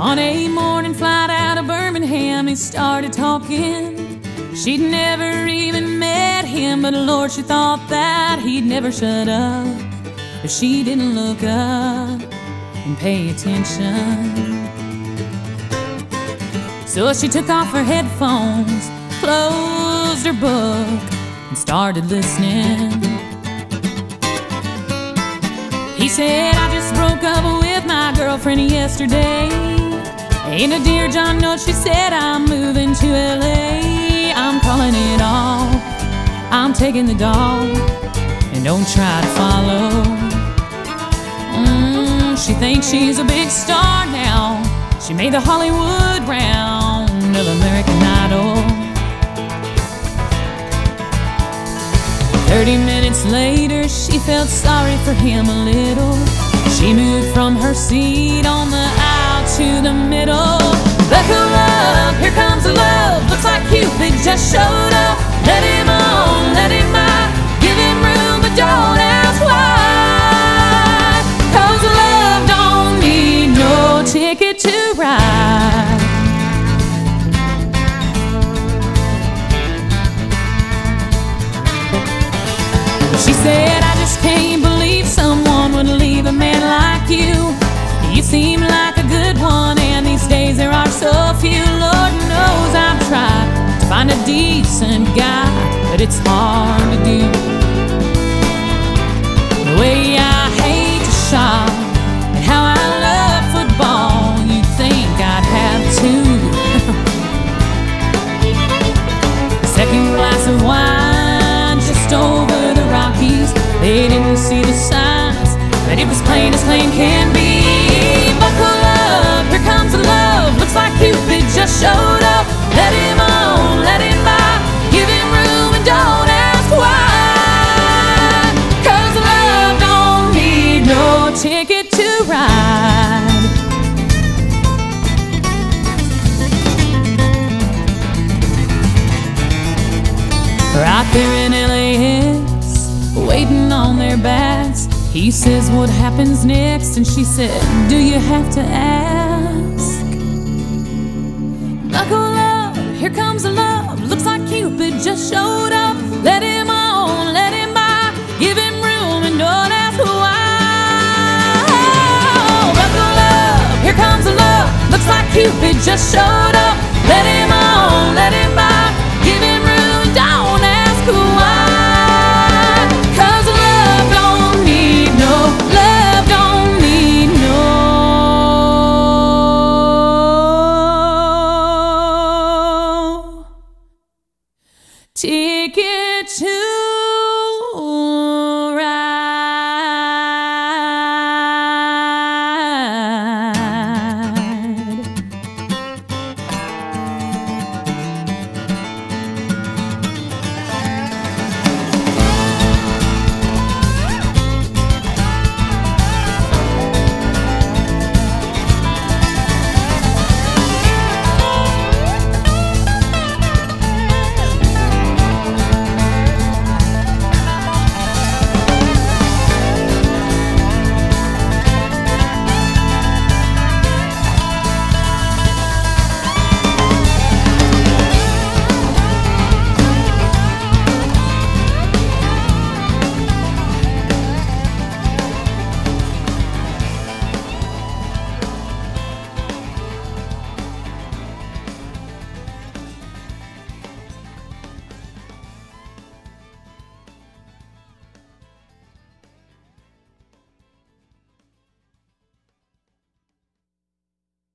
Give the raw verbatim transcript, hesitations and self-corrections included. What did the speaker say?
On a morning flight out of Birmingham, he started talking. She'd never even met him, but Lord, she thought that he'd never shut up if she didn't look up and pay attention. So she took off her headphones, closed her book, and started listening. He said, I just broke up with my girlfriend yesterday. Ain't a dear John note, she said, I'm moving to L A. I'm calling it all, I'm taking the dog, and don't try to follow. mm, She thinks she's a big star now. She made the Hollywood round of American Idol. Thirty minutes later, she felt sorry for him a little. She moved from her seat on the aisle to the middle. Buckle up, here comes the love. Looks like Cupid just showed up. Let him on, let him by. Give him room, but don't ask why. 'Cause love don't need no ticket to ride. She said, I just can't believe someone would leave a man like you. You seem like a good one, and these days there are so few. Lord knows I've tried to find a decent guy, but it's hard to do. The way I hate to shop and how I love football, you'd think I'd have two. Second glass of wine just over the Rockies. They didn't see the signs, but it was plain as plain can be. Buckle up, here comes the love. Looks like Cupid just showed up. Let him on, let him by. Give him room and don't ask why. 'Cause love don't need no ticket to ride. Right there in L A X, waiting on their bats. He says, what happens next? And she said, do you have to ask? Buckle up, here comes the love. Looks like Cupid just showed up. Let him on, let him by. Give him room and don't ask why. Buckle up, here comes the love. Looks like Cupid just showed up. Let him on, let him by. Give him room and don't ask why. Ticket to